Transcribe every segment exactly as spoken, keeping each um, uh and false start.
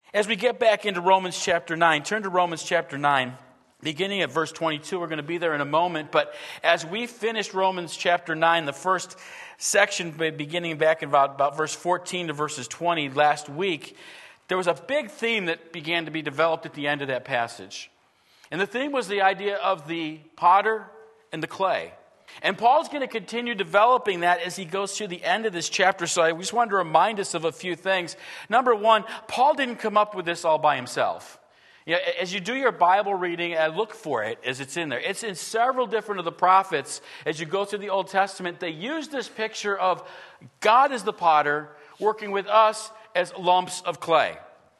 As we get back into Romans chapter nine, turn to Romans chapter nine, beginning at verse twenty-two. We're going to be there in a moment. But as we finished Romans chapter nine, the first section, beginning back in about, about verse fourteen to verses twenty last week, there was a big theme that began to be developed at the end of that passage. And the theme was the idea of the potter and the clay. And Paul's going to continue developing that as he goes through the end of this chapter. So I just wanted to remind us of a few things. Number one, Paul didn't come up with this all by himself. You know, as you do your Bible reading, uh, look for it as it's in there. It's in several different of the prophets. As you go through the Old Testament, they use this picture of God as the potter working with us as lumps of clay.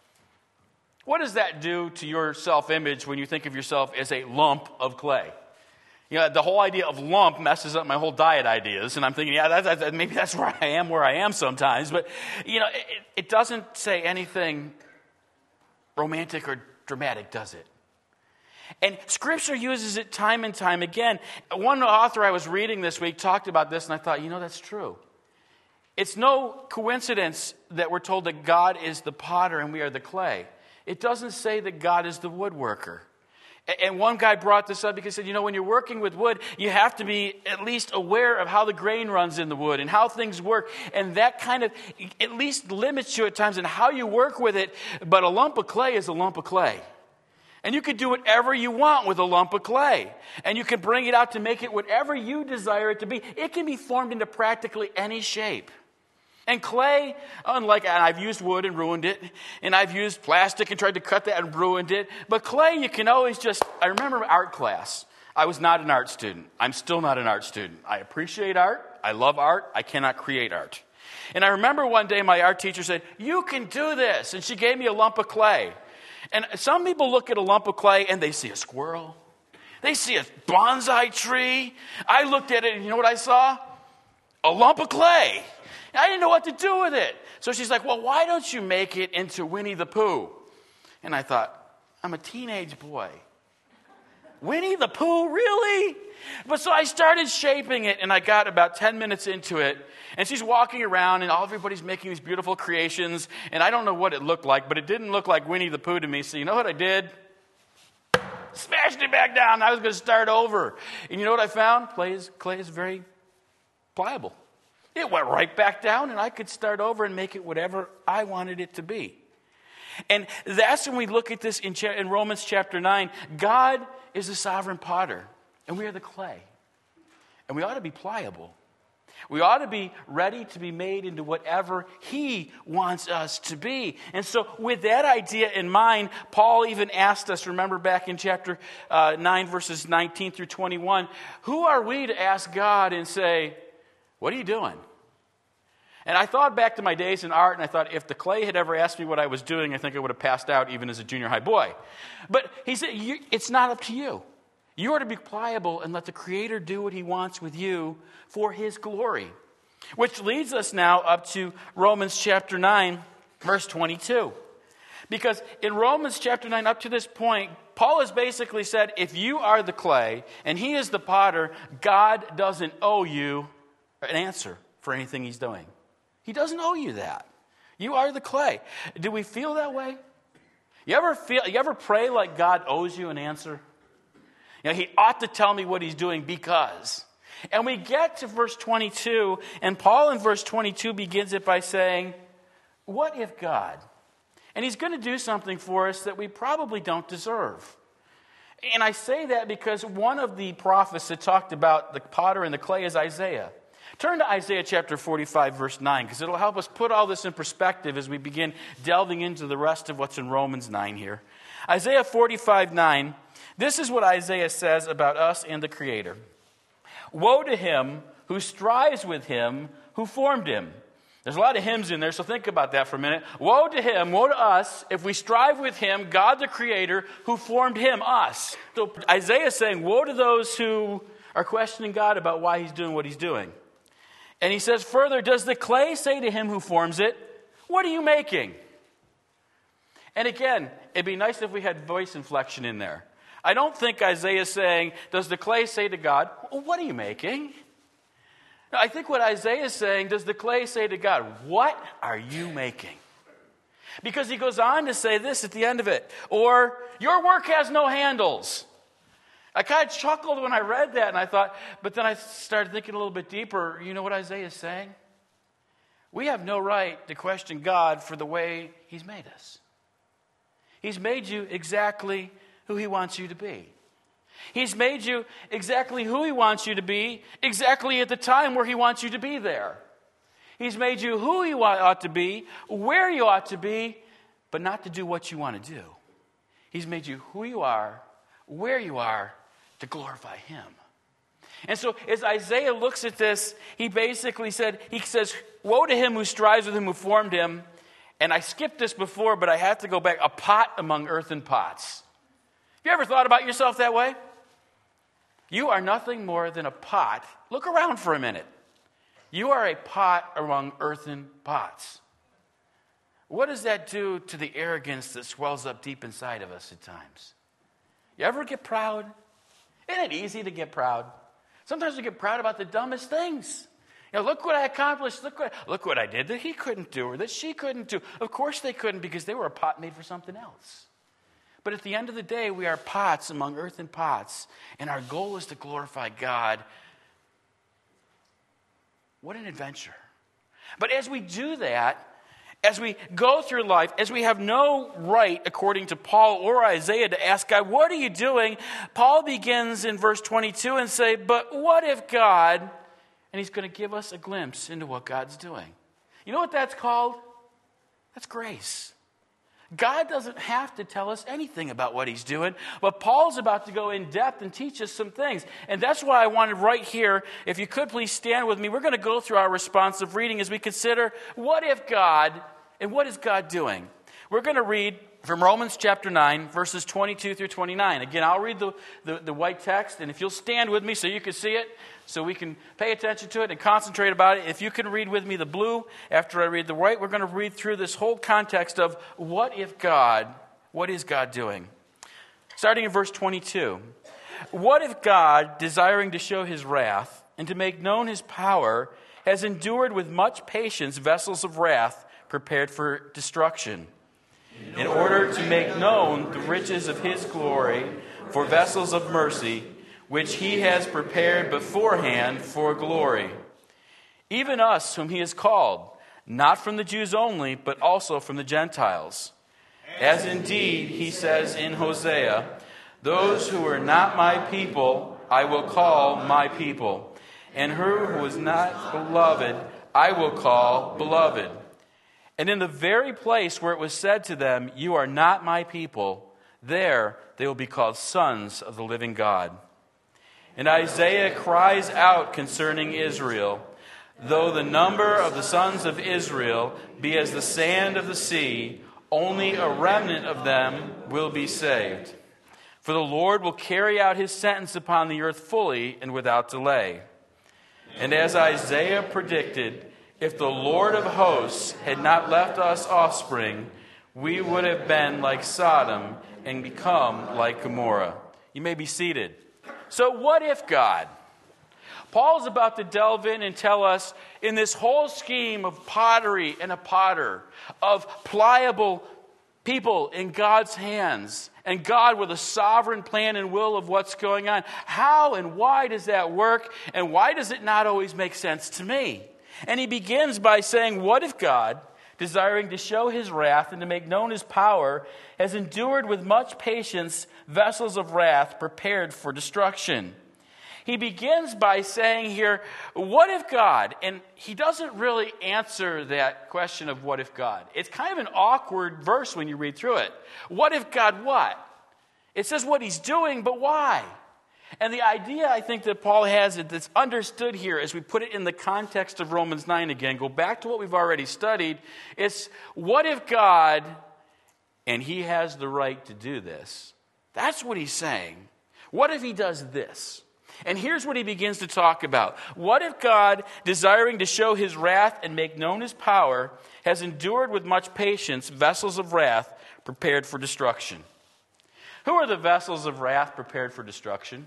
What does that do to your self-image when you think of yourself as a lump of clay? You know, the whole idea of lump messes up my whole diet ideas, and I'm thinking, yeah, that's, that's, maybe that's where I am, where I am sometimes. But, you know, it, it doesn't say anything romantic or dramatic, does it? And Scripture uses it time and time again. One author I was reading this week talked about this, and I thought, you know, that's true. It's no coincidence that we're told that God is the potter and we are the clay. It doesn't say that God is the woodworker. And one guy brought this up because he said, you know, when you're working with wood, you have to be at least aware of how the grain runs in the wood and how things work. And that kind of at least limits you at times in how you work with it. But a lump of clay is a lump of clay. And you can do whatever you want with a lump of clay. And you can bring it out to make it whatever you desire it to be. It can be formed into practically any shape. And clay, unlike, and I've used wood and ruined it, and I've used plastic and tried to cut that and ruined it, but clay you can always just, I remember art class. I was not an art student. I'm still not an art student. I appreciate art. I love art. I cannot create art. And I remember one day my art teacher said, you can do this. And she gave me a lump of clay. And some people look at a lump of clay and they see a squirrel. They see a bonsai tree. I looked at it and you know what I saw? A lump of clay. I didn't know what to do with it. So she's like, well, why don't you make it into Winnie the Pooh? And I thought, I'm a teenage boy. Winnie the Pooh, really? But so I started shaping it, and I got about ten minutes into it. And she's walking around, and all everybody's making these beautiful creations. And I don't know what it looked like, but it didn't look like Winnie the Pooh to me. So you know what I did? Smashed it back down. I was going to start over. And you know what I found? Clay is, clay is very pliable. It went right back down, and I could start over and make it whatever I wanted it to be. And that's when we look at this in, cha- in Romans chapter nine. God is the sovereign potter, and we are the clay. And we ought to be pliable. We ought to be ready to be made into whatever He wants us to be. And so with that idea in mind, Paul even asked us, remember back in chapter uh, nine, verses nineteen through twenty-one, who are we to ask God and say, what are you doing? And I thought back to my days in art, and I thought if the clay had ever asked me what I was doing, I think I would have passed out even as a junior high boy. But he said, you, it's not up to you. You are to be pliable and let the Creator do what He wants with you for His glory. Which leads us now up to Romans chapter nine, verse twenty-two. Because in Romans chapter nine, up to this point, Paul has basically said, if you are the clay and He is the potter, God doesn't owe you an answer for anything He's doing. He doesn't owe you that. You are the clay. Do we feel that way? You ever feel? You ever pray like God owes you an answer? You know, He ought to tell me what He's doing because. And we get to verse twenty-two, and Paul in verse twenty-two begins it by saying, what if God? And he's going to do something for us that we probably don't deserve. And I say that because one of the prophets that talked about the potter and the clay is Isaiah. Turn to Isaiah chapter forty-five, verse nine, because it'll help us put all this in perspective as we begin delving into the rest of what's in Romans nine here. Isaiah forty-five, nine, this is what Isaiah says about us and the Creator. Woe to him who strives with Him who formed him. There's a lot of hymns in there, so think about that for a minute. Woe to him, woe to us, if we strive with Him, God the Creator, who formed him, us. So Isaiah is saying, woe to those who are questioning God about why He's doing what He's doing. And he says further, does the clay say to him who forms it, what are you making? And again, it'd be nice if we had voice inflection in there. I don't think Isaiah is saying, does the clay say to God, well, what are you making? No, I think what Isaiah is saying, does the clay say to God, what are you making? Because he goes on to say this at the end of it. Or, your work has no handles. I kind of chuckled when I read that, and I thought, but then I started thinking a little bit deeper. You know what Isaiah is saying? We have no right to question God for the way he's made us. He's made you exactly who he wants you to be. He's made you exactly who he wants you to be, exactly at the time where he wants you to be there. He's made you who you ought to be, where you ought to be, but not to do what you want to do. He's made you who you are, where you are, to glorify him. And so as Isaiah looks at this, he basically said, he says, woe to him who strives with him who formed him. And I skipped this before, but I have to go back. A pot among earthen pots. Have you ever thought about yourself that way? You are nothing more than a pot. Look around for a minute. You are a pot among earthen pots. What does that do to the arrogance that swells up deep inside of us at times? You ever get proud? Isn't it easy to get proud? Sometimes we get proud about the dumbest things. You know, look what I accomplished. Look what, look what I did that he couldn't do or that she couldn't do. Of course they couldn't, because they were a pot made for something else. But at the end of the day, we are pots among earthen pots, and our goal is to glorify God. What an adventure. But as we do that, as we go through life, as we have no right, according to Paul or Isaiah, to ask God, what are you doing? Paul begins in verse twenty-two and say, but what if God, and he's going to give us a glimpse into what God's doing. You know what that's called? That's grace. God doesn't have to tell us anything about what he's doing, but Paul's about to go in depth and teach us some things. And that's why I wanted right here, if you could please stand with me, we're going to go through our responsive reading as we consider what if God, and what is God doing? We're going to read from Romans chapter nine, verses twenty-two through twenty-nine. Again, I'll read the, the, the white text, and if you'll stand with me so you can see it, so we can pay attention to it and concentrate about it. If you can read with me the blue after I read the white, we're going to read through this whole context of what if God, what is God doing? Starting in verse twenty-two. What if God, desiring to show his wrath and to make known his power, has endured with much patience vessels of wrath prepared for destruction, in order to make known the riches of his glory for vessels of mercy, which he has prepared beforehand for glory. Even us whom he has called, not from the Jews only, but also from the Gentiles. As indeed he says in Hosea, those who are not my people, I will call my people, and her who is not beloved, I will call beloved. And in the very place where it was said to them, you are not my people, there they will be called sons of the living God. And Isaiah cries out concerning Israel, though the number of the sons of Israel be as the sand of the sea, only a remnant of them will be saved. For the Lord will carry out his sentence upon the earth fully and without delay. And as Isaiah predicted, if the Lord of hosts had not left us offspring, we would have been like Sodom and become like Gomorrah. You may be seated. So what if God? Paul's about to delve in and tell us in this whole scheme of pottery and a potter, of pliable people in God's hands, and God with a sovereign plan and will of what's going on. How and why does that work? And why does it not always make sense to me? And he begins by saying, what if God, desiring to show his wrath and to make known his power, has endured with much patience vessels of wrath prepared for destruction? He begins by saying here, what if God? And he doesn't really answer that question of what if God. It's kind of an awkward verse when you read through it. What if God what? It says what he's doing, but why? And the idea I think that Paul has that's understood here as we put it in the context of Romans nine again, go back to what we've already studied, it's what if God, and he has the right to do this. That's what he's saying. What if he does this? And here's what he begins to talk about. What if God, desiring to show his wrath and make known his power, has endured with much patience vessels of wrath prepared for destruction? Who are the vessels of wrath prepared for destruction?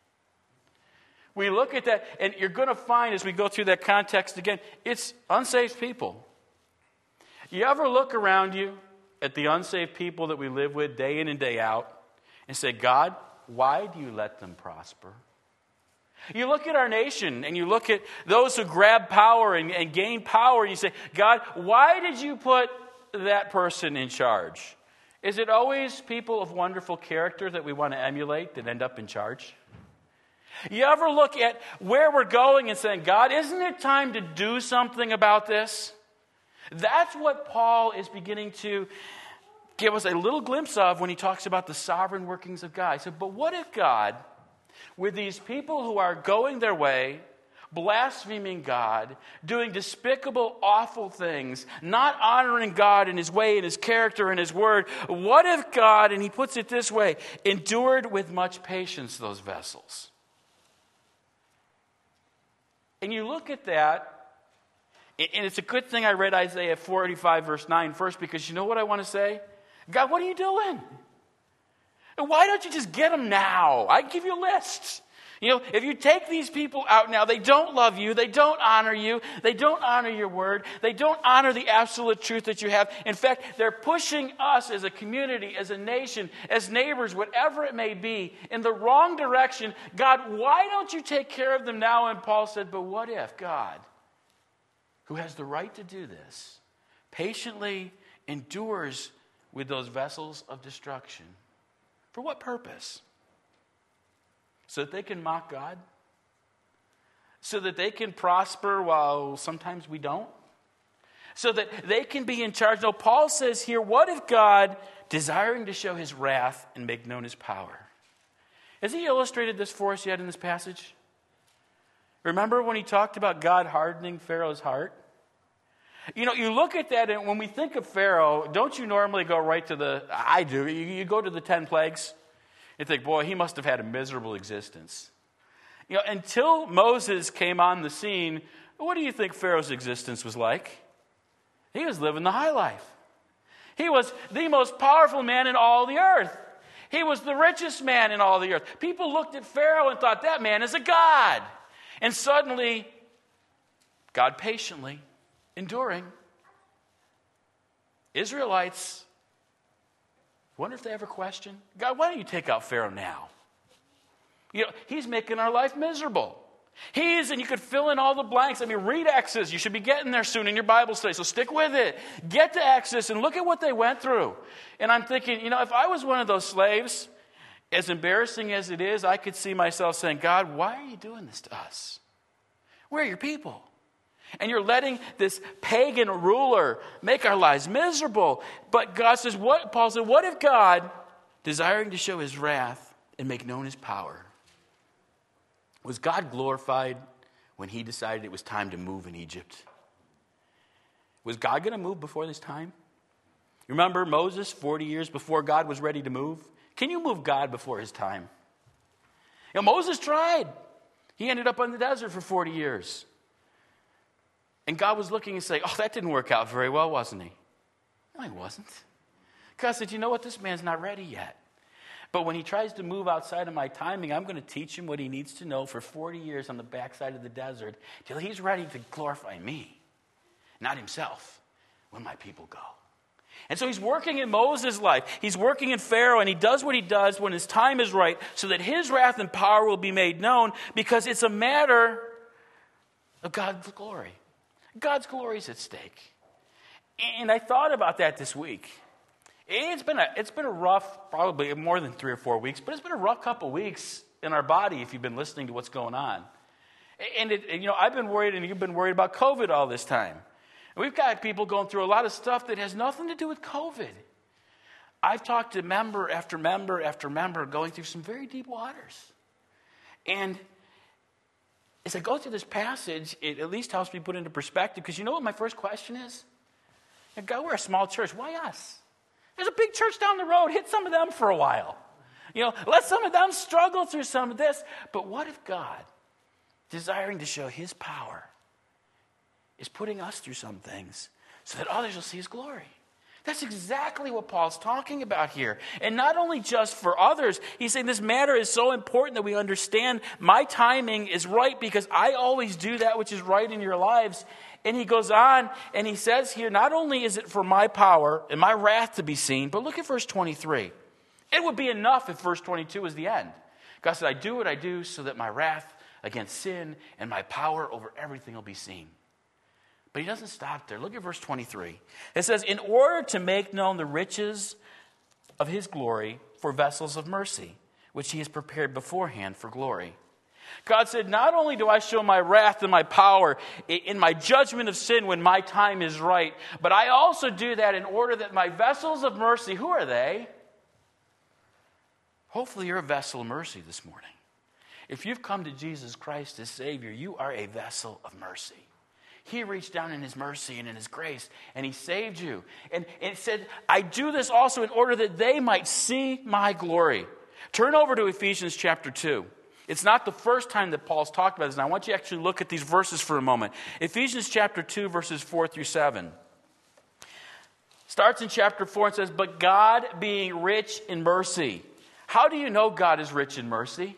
We look at that, and you're going to find as we go through that context again, it's unsaved people. You ever look around you at the unsaved people that we live with day in and day out and say, God, why do you let them prosper? You look at our nation and you look at those who grab power and, and gain power and you say, God, why did you put that person in charge? Is it always people of wonderful character that we want to emulate that end up in charge? You ever look at where we're going and saying, God, isn't it time to do something about this? That's what Paul is beginning to give us a little glimpse of when he talks about the sovereign workings of God. He said, but what if God, with these people who are going their way, blaspheming God, doing despicable, awful things, not honoring God in his way, in his character, in his word, what if God, and he puts it this way, endured with much patience those vessels? And you look at that, and it's a good thing I read Isaiah forty-five, verse nine first, because you know what I want to say? God, what are you doing? And why don't you just get them now? I give you lists. You know, if you take these people out now, they don't love you, they don't honor you, they don't honor your word, they don't honor the absolute truth that you have. In fact, they're pushing us as a community, as a nation, as neighbors, whatever it may be, in the wrong direction. God, why don't you take care of them now? And Paul said, but what if God, who has the right to do this, patiently endures with those vessels of destruction? For what purpose? So that they can mock God? So that they can prosper while sometimes we don't? So that they can be in charge? No, Paul says here, what if God, desiring to show his wrath and make known his power? Has he illustrated this for us yet in this passage? Remember when he talked about God hardening Pharaoh's heart? You know, you look at that, and when we think of Pharaoh, don't you normally go right to the, I do, you, you go to the ten plagues? You think, boy, he must have had a miserable existence. You know, until Moses came on the scene, what do you think Pharaoh's existence was like? He was living the high life. He was the most powerful man in all the earth. He was the richest man in all the earth. People looked at Pharaoh and thought, that man is a god. And suddenly, God patiently, enduring, Israelites, wonder if they ever question, God, why don't you take out Pharaoh now? You know, he's making our life miserable. He's, and you could fill in all the blanks. I mean, read Exodus. You should be getting there soon in your Bible study, so stick with it. Get to Exodus and look at what they went through. And I'm thinking, you know, if I was one of those slaves, as embarrassing as it is, I could see myself saying, God, why are you doing this to us? We're your people. And you're letting this pagan ruler make our lives miserable. But God says, what? Paul said, what if God, desiring to show his wrath and make known his power, was God glorified when he decided it was time to move in Egypt? Was God going to move before this time? Remember Moses, forty years before God was ready to move? Can you move God before his time? You know, Moses tried. He ended up in the desert for forty years. And God was looking and saying, oh, that didn't work out very well, wasn't he? No, he wasn't. God said, you know what? This man's not ready yet. But when he tries to move outside of my timing, I'm going to teach him what he needs to know for forty years on the backside of the desert till he's ready to glorify me, not himself, when my people go. And so he's working in Moses' life. He's working in Pharaoh, and he does what he does when his time is right so that his wrath and power will be made known, because it's a matter of God's glory. God's glory is at stake. And I thought about that this week. It's been a it's been a rough, probably more than three or four weeks, but it's been a rough couple weeks in our body if you've been listening to what's going on. And, it, and you know, I've been worried, and you've been worried about COVID all this time. And we've got people going through a lot of stuff that has nothing to do with COVID. I've talked to member after member after member going through some very deep waters. And as I go through this passage, it at least helps me put into perspective, because you know what my first question is? God, we're a small church. Why us? There's a big church down the road. Hit some of them for a while. You know, let some of them struggle through some of this. But what if God, desiring to show his power, is putting us through some things so that others will see his glory? That's exactly what Paul's talking about here. And not only just for others, he's saying this matter is so important that we understand my timing is right because I always do that which is right in your lives. And he goes on and he says here, not only is it for my power and my wrath to be seen, but look at verse twenty-three. It would be enough if verse twenty-two was the end. God said, I do what I do so that my wrath against sin and my power over everything will be seen. But he doesn't stop there. Look at verse twenty-three. It says, in order to make known the riches of his glory for vessels of mercy, which he has prepared beforehand for glory. God said, not only do I show my wrath and my power in my judgment of sin when my time is right, but I also do that in order that my vessels of mercy, who are they? Hopefully you're a vessel of mercy this morning. If you've come to Jesus Christ as Savior, you are a vessel of mercy. He reached down in his mercy and in his grace, and he saved you. And, and it said, I do this also in order that they might see my glory. Turn over to Ephesians chapter two. It's not the first time that Paul's talked about this, and I want you to actually look at these verses for a moment. Ephesians chapter two, verses four through seven. Starts in chapter four and says, but God being rich in mercy. How do you know God is rich in mercy?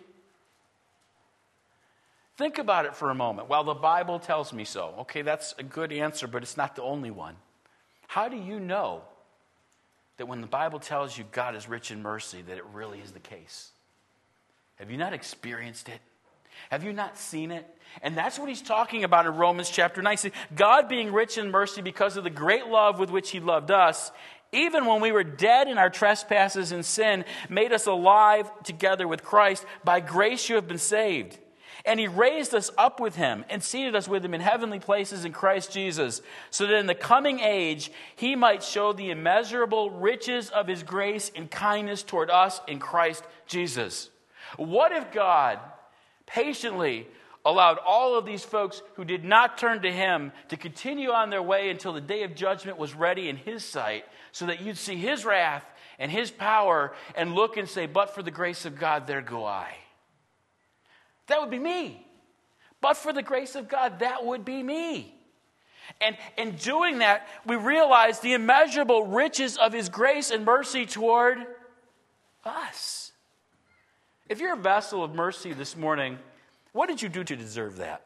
Think about it for a moment. Well, the Bible tells me so. Okay, that's a good answer, but it's not the only one. How do you know that when the Bible tells you God is rich in mercy, that it really is the case? Have you not experienced it? Have you not seen it? And that's what he's talking about in Romans chapter nine. See, God being rich in mercy because of the great love with which he loved us, even when we were dead in our trespasses and sin, made us alive together with Christ. By grace you have been saved. And he raised us up with him and seated us with him in heavenly places in Christ Jesus, so that in the coming age he might show the immeasurable riches of his grace and kindness toward us in Christ Jesus. What if God patiently allowed all of these folks who did not turn to him to continue on their way until the day of judgment was ready in his sight, so that you'd see his wrath and his power and look and say, but for the grace of God, there go I. That would be me. But for the grace of God, that would be me. And in doing that, we realize the immeasurable riches of his grace and mercy toward us. If you're a vessel of mercy this morning, what did you do to deserve that?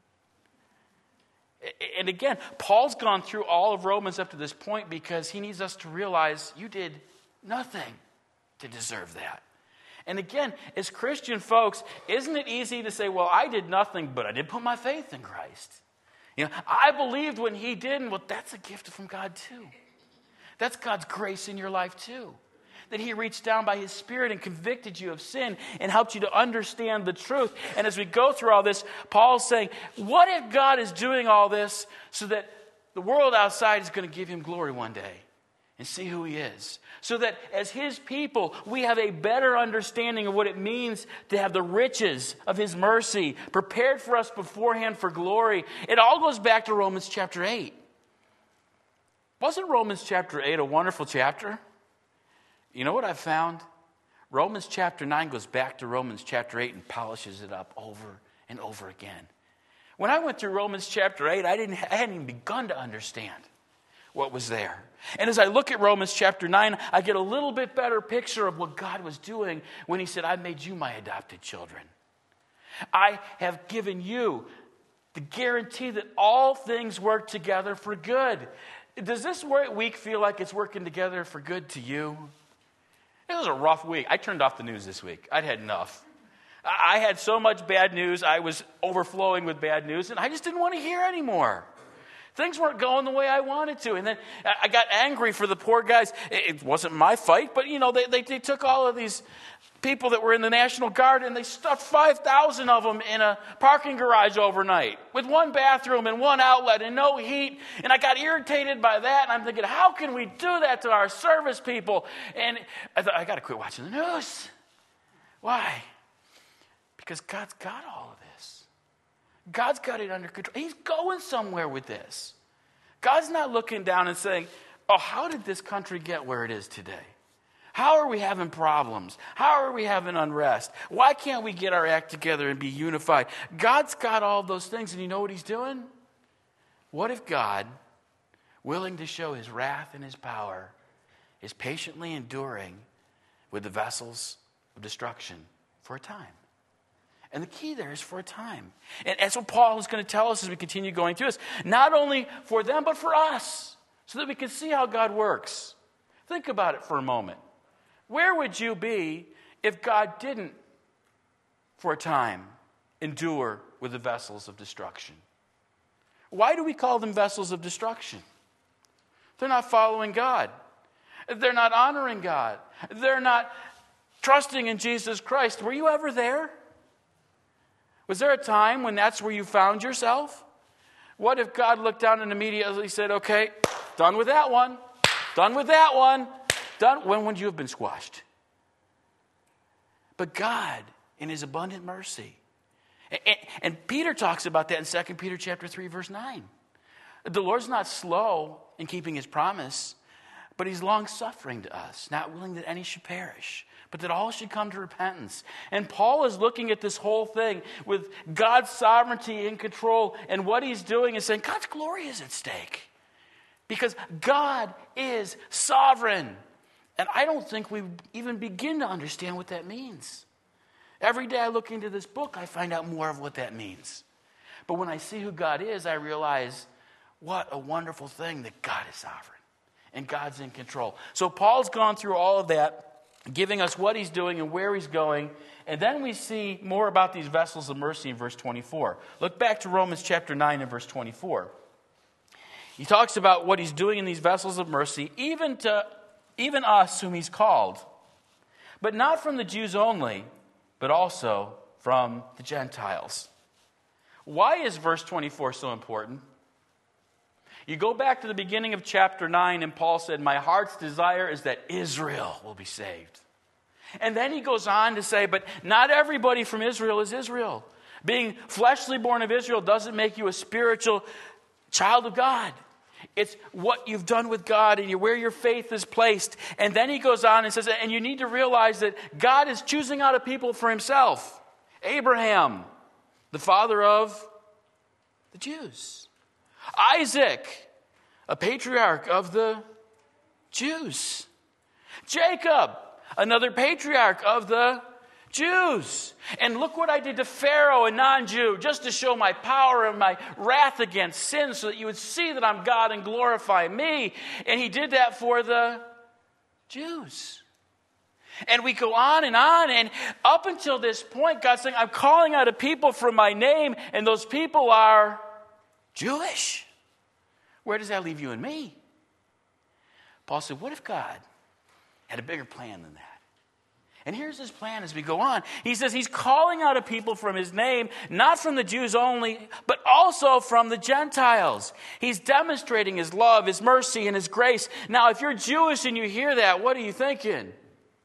And again, Paul's gone through all of Romans up to this point because he needs us to realize you did nothing to deserve that. And again, as Christian folks, isn't it easy to say, well, I did nothing, but I did put my faith in Christ. You know, I believed when he didn't. Well, that's a gift from God too. That's God's grace in your life too. That he reached down by his Spirit and convicted you of sin and helped you to understand the truth. And as we go through all this, Paul's saying, what if God is doing all this so that the world outside is going to give him glory one day and see who he is? So that as his people, we have a better understanding of what it means to have the riches of his mercy prepared for us beforehand for glory. It all goes back to Romans chapter eight. Wasn't Romans chapter eight a wonderful chapter? You know what I've found? Romans chapter nine goes back to Romans chapter eight and polishes it up over and over again. When I went through Romans chapter eight, I didn't I hadn't even begun to understand what was there. And as I look at Romans chapter nine, I get a little bit better picture of what God was doing when he said, I made you my adopted children. I have given you the guarantee that all things work together for good. Does this week feel like it's working together for good to you? It was a rough week. I turned off the news this week. I'd had enough. I had so much bad news. I was overflowing with bad news, and I just didn't want to hear anymore. Things weren't going the way I wanted to. And then I got angry for the poor guys. It wasn't my fight, but, you know, they, they, they took all of these people that were in the National Guard and they stuffed five thousand of them in a parking garage overnight with one bathroom and one outlet and no heat. And I got irritated by that. And I'm thinking, how can we do that to our service people? And I thought, I got to quit watching the news. Why? Because God's got all of this. God's got it under control. He's going somewhere with this. God's not looking down and saying, oh, how did this country get where it is today? How are we having problems? How are we having unrest? Why can't we get our act together and be unified? God's got all those things, and you know what he's doing? What if God willing to show his wrath and his power, is patiently enduring with the vessels of destruction for a time. And the key there is for a time. And that's what Paul is going to tell us as we continue going through this. Not only for them, but for us. So that we can see how God works. Think about it for a moment. Where would you be if God didn't, for a time, endure with the vessels of destruction? Why do we call them vessels of destruction? They're not following God. They're not honoring God. They're not trusting in Jesus Christ. Were you ever there? Was there a time when that's where you found yourself? What if God looked down and immediately said, okay, done with that one, done with that one, done? When would you have been squashed? But God, in his abundant mercy, and, and Peter talks about that in Second Peter chapter three, verse nine. The Lord's not slow in keeping his promise, but he's long-suffering to us, not willing that any should perish, but that all should come to repentance. And Paul is looking at this whole thing with God's sovereignty in control, and what he's doing is saying, God's glory is at stake. Because God is sovereign. And I don't think we even begin to understand what that means. Every day I look into this book, I find out more of what that means. But when I see who God is, I realize what a wonderful thing that God is sovereign. And God's in control. So Paul's gone through all of that, giving us what he's doing and where he's going. And then we see more about these vessels of mercy in verse twenty-four. Look back to Romans chapter nine and verse twenty-four. He talks about what he's doing in these vessels of mercy, even to even us whom he's called. But not from the Jews only, but also from the Gentiles. Why is verse twenty-four so important? You go back to the beginning of chapter nine, and Paul said, my heart's desire is that Israel will be saved. And then he goes on to say, but not everybody from Israel is Israel. Being fleshly born of Israel doesn't make you a spiritual child of God. It's what you've done with God and where your faith is placed. And then he goes on and says, and you need to realize that God is choosing out a people for himself. Abraham, the father of the Jews. Isaac, a patriarch of the Jews. Jacob, another patriarch of the Jews. And look what I did to Pharaoh, a non-Jew, just to show my power and my wrath against sin, so that you would see that I'm God and glorify me. And he did that for the Jews. And we go on and on, and up until this point, God's saying, I'm calling out a people from my name, and those people are Jewish. Where does that leave you and me? Paul said, what if God had a bigger plan than that? And here's his plan as we go on. He says he's calling out a people from his name, not from the Jews only, but also from the Gentiles. He's demonstrating his love, his mercy, and his grace. Now, if you're Jewish and you hear that, what are you thinking?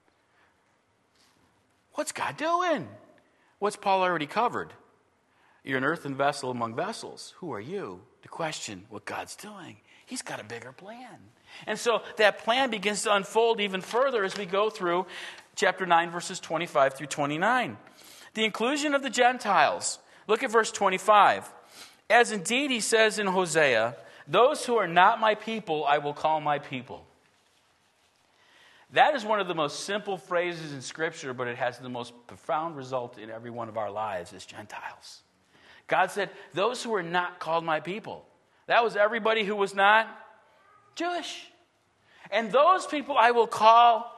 What's God doing? What's Paul already covered? You're an earthen vessel among vessels. Who are you to question what God's doing? He's got a bigger plan. And so that plan begins to unfold even further as we go through chapter nine, verses twenty-five through twenty-nine. The inclusion of the Gentiles. Look at verse twenty-five. As indeed he says in Hosea, those who are not my people, I will call my people. That is one of the most simple phrases in Scripture, but it has the most profound result in every one of our lives as Gentiles. God said, those who are not called my people. That was everybody who was not Jewish. And those people I will call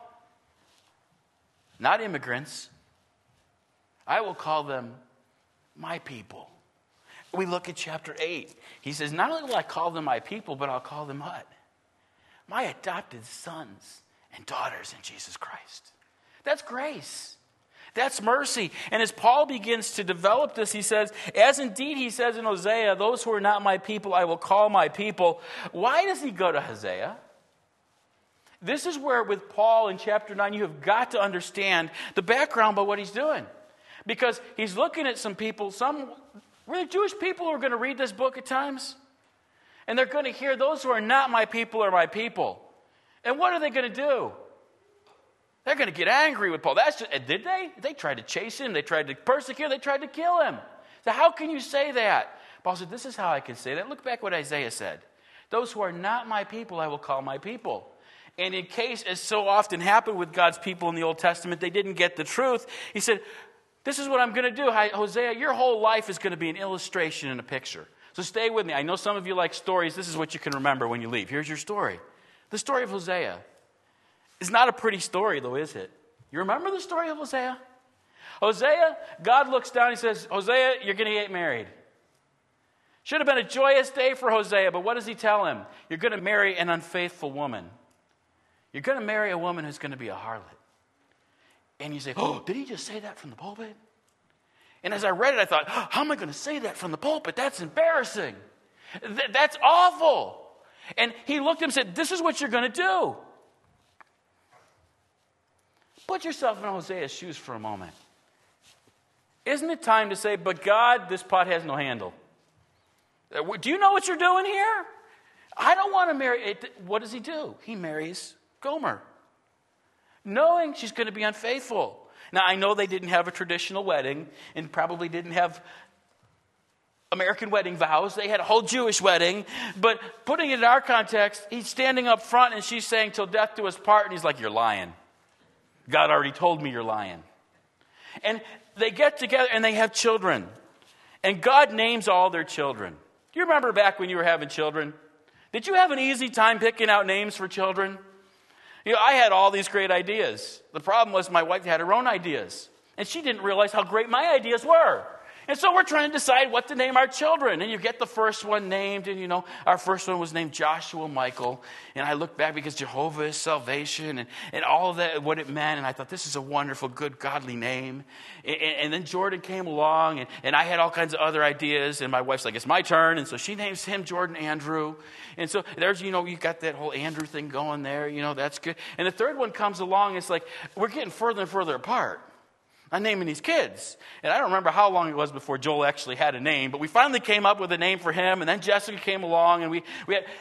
not immigrants. I will call them my people. We look at chapter eight. He says, not only will I call them my people, but I'll call them what? My adopted sons and daughters in Jesus Christ. That's grace. That's mercy. And as Paul begins to develop this, he says, as indeed he says in Hosea, those who are not my people, I will call my people. Why does he go to Hosea? This is where with Paul in chapter nine, you have got to understand the background about what he's doing. Because he's looking at some people, some really Jewish people who are going to read this book at times. And they're going to hear those who are not my people are my people. And what are they going to do? They're going to get angry with Paul. That's just, did they? They tried to chase him. They tried to persecute him. They tried to kill him. So how can you say that? Paul said, this is how I can say that. Look back what Isaiah said. Those who are not my people, I will call my people. And in case, as so often happened with God's people in the Old Testament, they didn't get the truth, he said, this is what I'm going to do. Hosea, your whole life is going to be an illustration and a picture. So stay with me. I know some of you like stories. This is what you can remember when you leave. Here's your story. The story of Hosea. It's not a pretty story, though, is it? You remember the story of Hosea? Hosea, God looks down and he says, Hosea, you're going to get married. Should have been a joyous day for Hosea, but what does he tell him? You're going to marry an unfaithful woman. You're going to marry a woman who's going to be a harlot. And you say, oh, did he just say that from the pulpit? And as I read it, I thought, oh, how am I going to say that from the pulpit? That's embarrassing. Th- that's awful. And he looked at him and said, this is what you're going to do. Put yourself in Hosea's shoes for a moment. Isn't it time to say, but God, this pot has no handle? Do you know what you're doing here? I don't want to marry. What does he do? He marries Gomer, knowing she's going to be unfaithful. Now, I know they didn't have a traditional wedding and probably didn't have American wedding vows. They had a whole Jewish wedding. But putting it in our context, he's standing up front and she's saying, till death do us part. And he's like, you're lying. God already told me you're lying. And they get together and they have children. And God names all their children. Do you remember back when you were having children? Did you have an easy time picking out names for children? You know, I had all these great ideas. The problem was my wife had her own ideas. And she didn't realize how great my ideas were. And so we're trying to decide what to name our children. And you get the first one named. And, you know, our first one was named Joshua Michael. And I look back because Jehovah is salvation and, and all of that, what it meant. And I thought, this is a wonderful, good, godly name. And, and then Jordan came along. And, and I had all kinds of other ideas. And my wife's like, it's my turn. And so she names him Jordan Andrew. And so there's, you know, you got that whole Andrew thing going there. You know, that's good. And the third one comes along. It's like, we're getting further and further apart. I'm naming these kids. And I don't remember how long it was before Joel actually had a name, but we finally came up with a name for him, and then Jessica came along, and we, we had...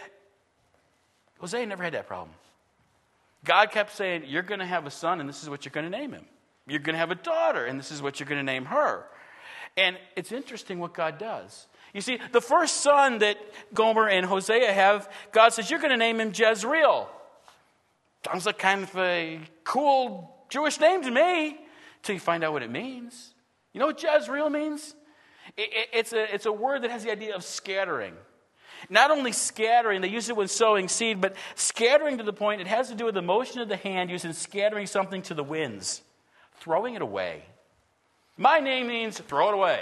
Hosea never had that problem. God kept saying, you're going to have a son, and this is what you're going to name him. You're going to have a daughter, and this is what you're going to name her. And it's interesting what God does. You see, the first son that Gomer and Hosea have, God says, you're going to name him Jezreel. Sounds like kind of a cool Jewish name to me. Until you find out what it means. You know what Jezreel means? It, it, it's, a, it's a word that has the idea of scattering. Not only scattering, they use it when sowing seed, but scattering to the point, it has to do with the motion of the hand used in scattering something to the winds. Throwing it away. My name means throw it away.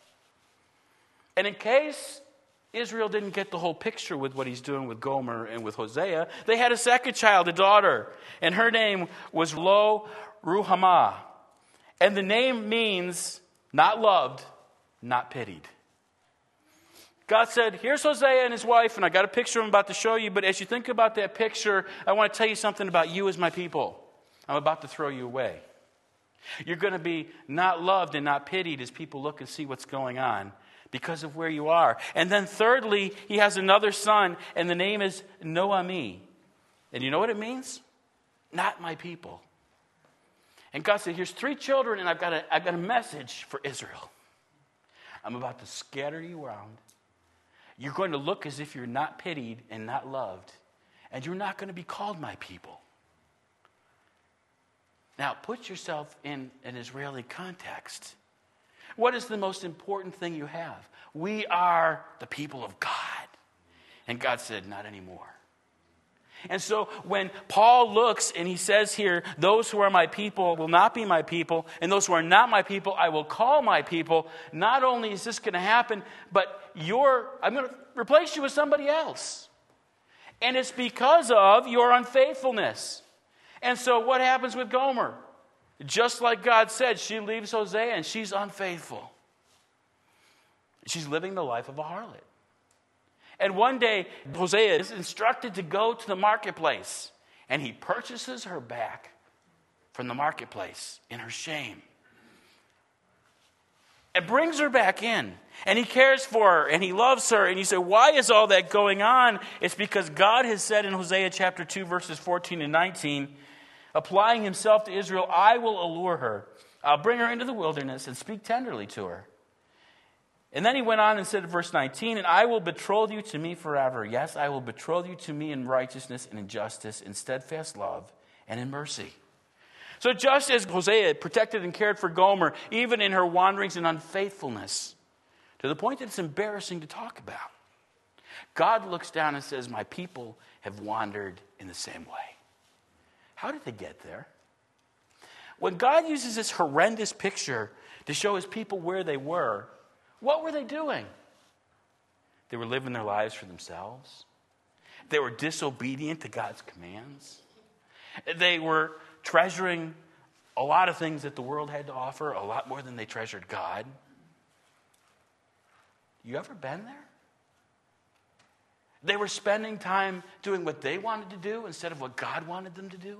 And in case Israel didn't get the whole picture with what he's doing with Gomer and with Hosea, they had a second child, a daughter, and her name was Lo Ruhamah. And the name means not loved, not pitied. God said, here's Hosea and his wife, and I got a picture I'm about to show you, but as you think about that picture, I want to tell you something about you as my people. I'm about to throw you away. You're going to be not loved and not pitied as people look and see what's going on because of where you are. And then thirdly, he has another son, and the name is Noami. And you know what it means? Not my people. And God said, here's three children, and I've got, a, I've got a message for Israel. I'm about to scatter you around. You're going to look as if you're not pitied and not loved, and you're not going to be called my people. Now, put yourself in an Israeli context. What is the most important thing you have? We are the people of God. And God said, not anymore. And so when Paul looks and he says here, those who are my people will not be my people, and those who are not my people I will call my people, not only is this going to happen, but you're, I'm going to replace you with somebody else. And it's because of your unfaithfulness. And so what happens with Gomer? Just like God said, she leaves Hosea and she's unfaithful. She's living the life of a harlot. And one day, Hosea is instructed to go to the marketplace. And he purchases her back from the marketplace in her shame. And brings her back in. And he cares for her and he loves her. And you say, why is all that going on? It's because God has said in Hosea chapter two, verses fourteen and nineteen, applying himself to Israel, I will allure her. I'll bring her into the wilderness and speak tenderly to her. And then he went on and said in verse nineteen, and I will betroth you to me forever. Yes, I will betroth you to me in righteousness and in justice, in steadfast love and in mercy. So just as Hosea protected and cared for Gomer, even in her wanderings and unfaithfulness, to the point that it's embarrassing to talk about, God looks down and says, my people have wandered in the same way. How did they get there? When God uses this horrendous picture to show his people where they were, what were they doing? They were living their lives for themselves. They were disobedient to God's commands. They were treasuring a lot of things that the world had to offer, a lot more than they treasured God. You ever been there? They were spending time doing what they wanted to do instead of what God wanted them to do.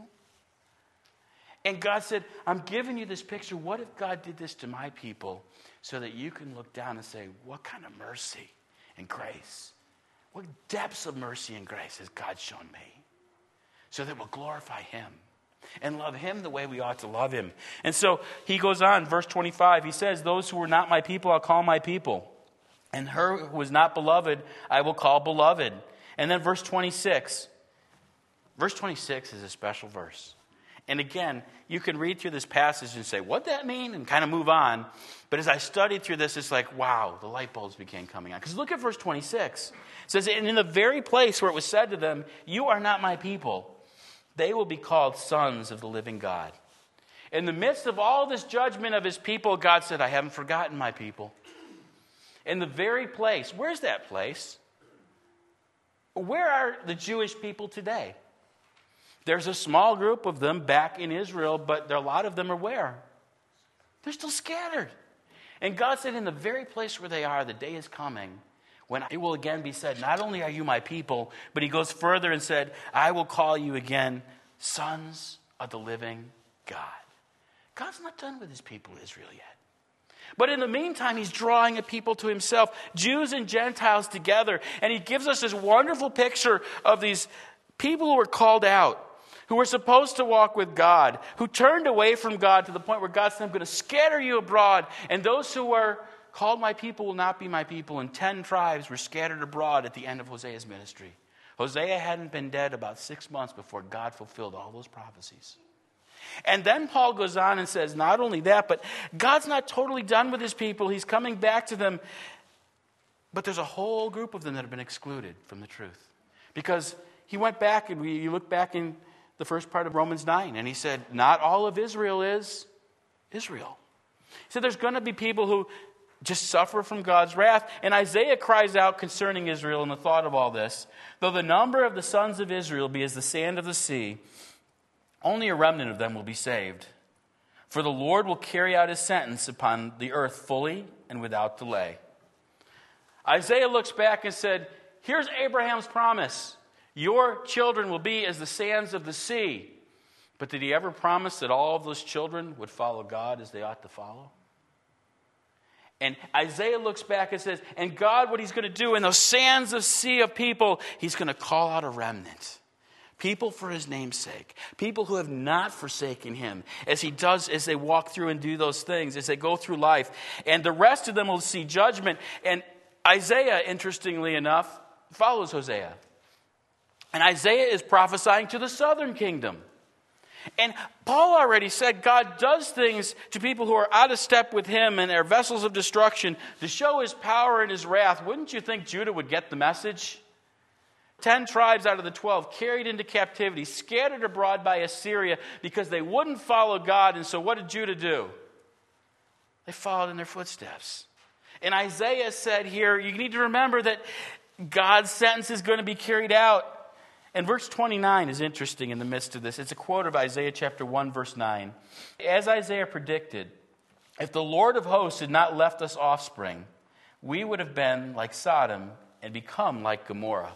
And God said, I'm giving you this picture. What if God did this to my people so that you can look down and say, what kind of mercy and grace? What depths of mercy and grace has God shown me? So that we'll glorify him and love him the way we ought to love him. And so he goes on, verse twenty-five, he says, those who were not my people, I'll call my people. And her who was not beloved, I will call beloved. And then verse twenty-six. Verse twenty-six is a special verse. And again, you can read through this passage and say, what'd that mean? And kind of move on. But as I studied through this, it's like, wow, the light bulbs began coming on. Because look at verse twenty-six. It says, and in the very place where it was said to them, you are not my people, they will be called sons of the living God. In the midst of all this judgment of his people, God said, I haven't forgotten my people. In the very place, where's that place? Where are the Jewish people today? There's a small group of them back in Israel, but a lot of them are where? They're still scattered. And God said, in the very place where they are, the day is coming when it will again be said, not only are you my people, but he goes further and said, I will call you again sons of the living God. God's not done with his people Israel yet. But in the meantime, he's drawing a people to himself, Jews and Gentiles together. And he gives us this wonderful picture of these people who were called out, who were supposed to walk with God, who turned away from God to the point where God said, I'm going to scatter you abroad. And those who were called my people will not be my people. And ten tribes were scattered abroad at the end of Hosea's ministry. Hosea hadn't been dead about six months before God fulfilled all those prophecies. And then Paul goes on and says, not only that, but God's not totally done with his people. He's coming back to them. But there's a whole group of them that have been excluded from the truth. Because he went back, and we, you look back in the first part of Romans nine, and he said, not all of Israel is Israel. He said there's going to be people who just suffer from God's wrath. And Isaiah cries out concerning Israel in the thought of all this, though the number of the sons of Israel be as the sand of the sea, only a remnant of them will be saved. For the Lord will carry out his sentence upon the earth fully and without delay. Isaiah looks back and said, here's Abraham's promise. Your children will be as the sands of the sea. But did he ever promise that all of those children would follow God as they ought to follow? And Isaiah looks back and says, and God, what he's going to do in those sands of sea of people, he's going to call out a remnant. People for his name's sake. People who have not forsaken him as he does, as they walk through and do those things, as they go through life. And the rest of them will see judgment. And Isaiah, interestingly enough, follows Hosea. And Isaiah is prophesying to the southern kingdom. And Paul already said God does things to people who are out of step with him and are vessels of destruction to show his power and his wrath. Wouldn't you think Judah would get the message? Ten tribes out of the twelve carried into captivity, scattered abroad by Assyria because they wouldn't follow God. And so what did Judah do? They followed in their footsteps. And Isaiah said here, you need to remember that God's sentence is going to be carried out. And verse twenty-nine is interesting in the midst of this. It's a quote of Isaiah chapter one, verse nine. As Isaiah predicted, if the Lord of hosts had not left us offspring, we would have been like Sodom and become like Gomorrah.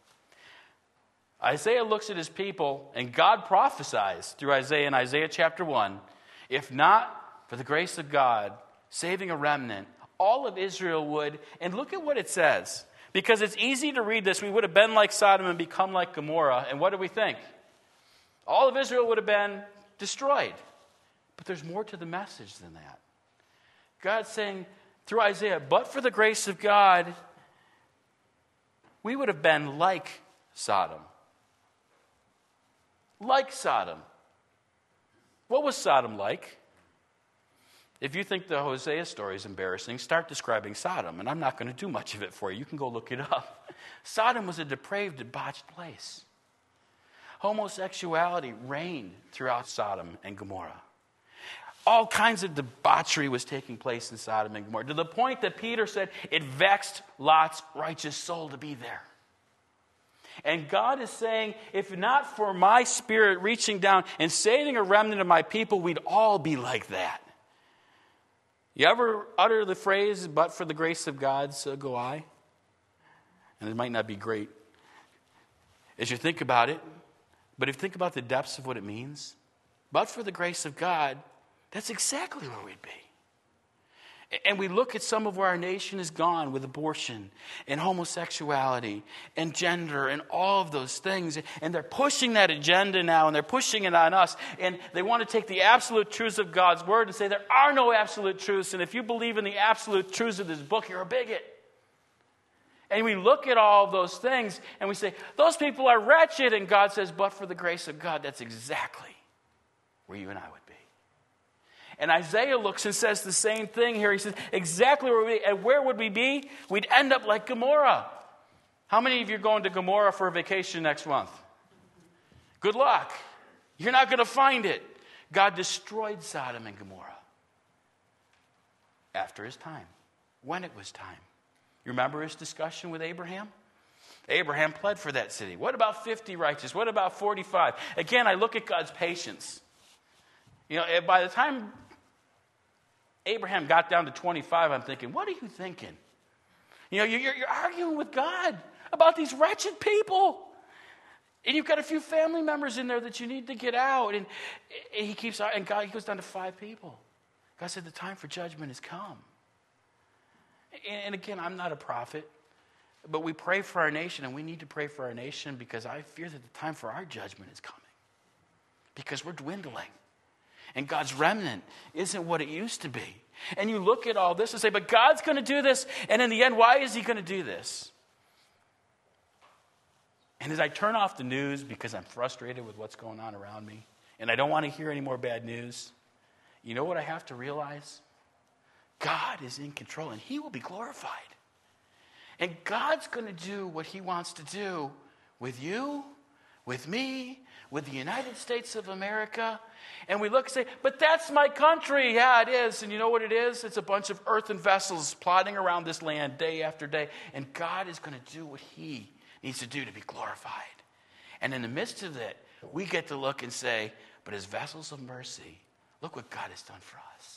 Isaiah looks at his people, and God prophesies through Isaiah in Isaiah chapter one, if not for the grace of God, saving a remnant, all of Israel would, and look at what it says. Because it's easy to read this, we would have been like Sodom and become like Gomorrah. And what do we think? All of Israel would have been destroyed. But there's more to the message than that. God's saying, through Isaiah, but for the grace of God, we would have been like Sodom. Like Sodom. What was Sodom like? If you think the Hosea story is embarrassing, start describing Sodom, and I'm not going to do much of it for you. You can go look it up. Sodom was a depraved, debauched place. Homosexuality reigned throughout Sodom and Gomorrah. All kinds of debauchery was taking place in Sodom and Gomorrah, to the point that Peter said it vexed Lot's righteous soul to be there. And God is saying, if not for my Spirit reaching down and saving a remnant of my people, we'd all be like that. You ever utter the phrase, but for the grace of God, so go I? And it might not be great as you think about it, but if you think about the depths of what it means, but for the grace of God, that's exactly where we'd be. And we look at some of where our nation has gone with abortion and homosexuality and gender and all of those things. And they're pushing that agenda now, and they're pushing it on us. And they want to take the absolute truths of God's word and say there are no absolute truths. And if you believe in the absolute truths of this book, you're a bigot. And we look at all of those things and we say, those people are wretched. And God says, but for the grace of God, that's exactly where you and I would be. And Isaiah looks and says the same thing here. He says, exactly where we be. And where would we be? We'd end up like Gomorrah. How many of you are going to Gomorrah for a vacation next month? Good luck. You're not going to find it. God destroyed Sodom and Gomorrah after his time, when it was time. You remember his discussion with Abraham? Abraham pled for that city. What about fifty righteous? What about forty-five? Again, I look at God's patience. You know, by the time Abraham got down to twenty-five, I'm thinking, what are you thinking? You know, you're, you're arguing with God about these wretched people. And you've got a few family members in there that you need to get out. And, and he keeps, and God, he goes down to five people. God said, the time for judgment has come. And, and again, I'm not a prophet, but we pray for our nation, and we need to pray for our nation because I fear that the time for our judgment is coming. Because we're dwindling. And God's remnant isn't what it used to be. And you look at all this and say, but God's going to do this. And in the end, why is he going to do this? And as I turn off the news because I'm frustrated with what's going on around me, and I don't want to hear any more bad news, you know what I have to realize? God is in control, and he will be glorified. And God's going to do what he wants to do with you, with me, with the United States of America. And we look and say, but that's my country. Yeah, it is. And you know what it is? It's a bunch of earthen vessels plodding around this land day after day. And God is going to do what he needs to do to be glorified. And in the midst of that, we get to look and say, but as vessels of mercy, look what God has done for us.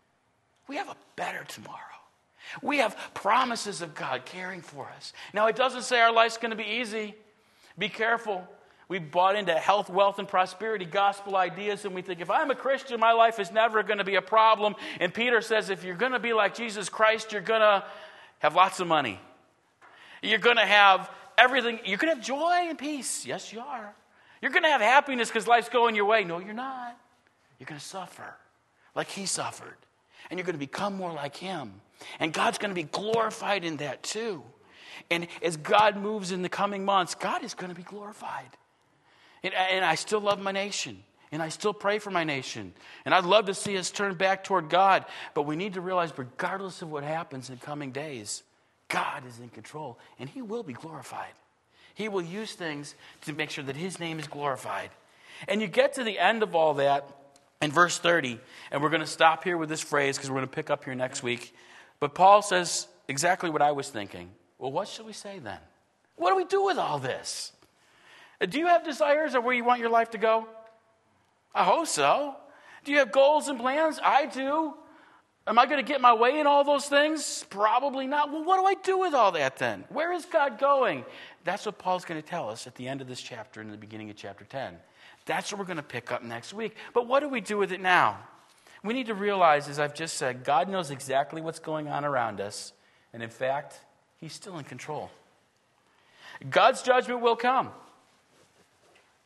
We have a better tomorrow. We have promises of God caring for us. Now, it doesn't say our life's going to be easy. Be careful. We bought into health, wealth, and prosperity gospel ideas, and we think, if I'm a Christian, my life is never going to be a problem. And Peter says, if you're going to be like Jesus Christ, you're going to have lots of money. You're going to have everything. You're going to have joy and peace. Yes, you are. You're going to have happiness because life's going your way. No, you're not. You're going to suffer like he suffered. And you're going to become more like him. And God's going to be glorified in that too. And as God moves in the coming months, God is going to be glorified. And, and I still love my nation. And I still pray for my nation. And I'd love to see us turn back toward God. But we need to realize, regardless of what happens in coming days, God is in control. And he will be glorified. He will use things to make sure that his name is glorified. And you get to the end of all that in verse thirty. And we're going to stop here with this phrase because we're going to pick up here next week. But Paul says exactly what I was thinking. Well, what should we say then? What do we do with all this? Do you have desires of where you want your life to go? I hope so. Do you have goals and plans? I do. Am I going to get my way in all those things? Probably not. Well, what do I do with all that then? Where is God going? That's what Paul's going to tell us at the end of this chapter and the beginning of chapter ten. That's what we're going to pick up next week. But what do we do with it now? We need to realize, as I've just said, God knows exactly what's going on around us. And in fact, he's still in control. God's judgment will come.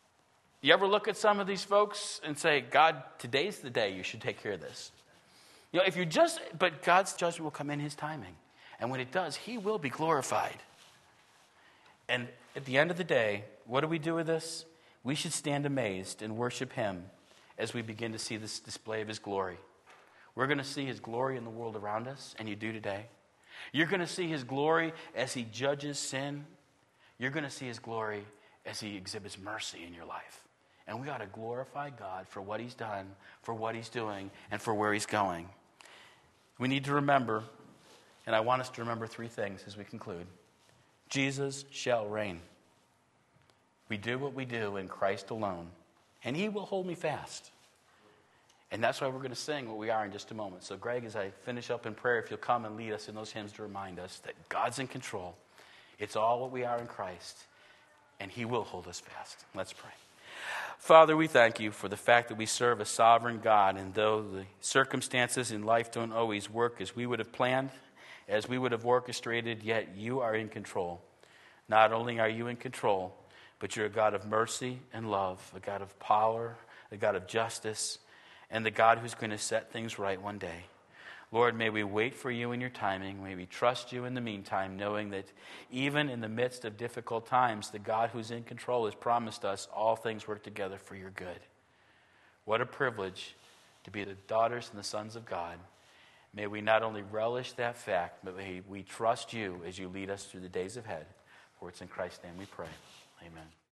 You ever look at some of these folks and say, God, today's the day you should take care of this? You know, if you just, but God's judgment will come in his timing. And when it does, he will be glorified. And at the end of the day, what do we do with this? We should stand amazed and worship him as we begin to see this display of his glory. We're going to see his glory in the world around us, and you do today. You're going to see his glory as he judges sin. You're going to see his glory as he exhibits mercy in your life. And we ought to glorify God for what he's done, for what he's doing, and for where he's going. We need to remember, and I want us to remember three things as we conclude. Jesus shall reign. We do what we do in Christ alone, and he will hold me fast. And that's why we're going to sing what we are in just a moment. So Greg, as I finish up in prayer, if you'll come and lead us in those hymns to remind us that God's in control. It's all what we are in Christ, and he will hold us fast. Let's pray. Father, we thank you for the fact that we serve a sovereign God, and though the circumstances in life don't always work as we would have planned, as we would have orchestrated, yet you are in control. Not only are you in control, but you're a God of mercy and love, a God of power, a God of justice, and the God who's going to set things right one day. Lord, may we wait for you in your timing. May we trust you in the meantime, knowing that even in the midst of difficult times, the God who's in control has promised us all things work together for your good. What a privilege to be the daughters and the sons of God. May we not only relish that fact, but may we trust you as you lead us through the days ahead. For it's in Christ's name we pray. Amen.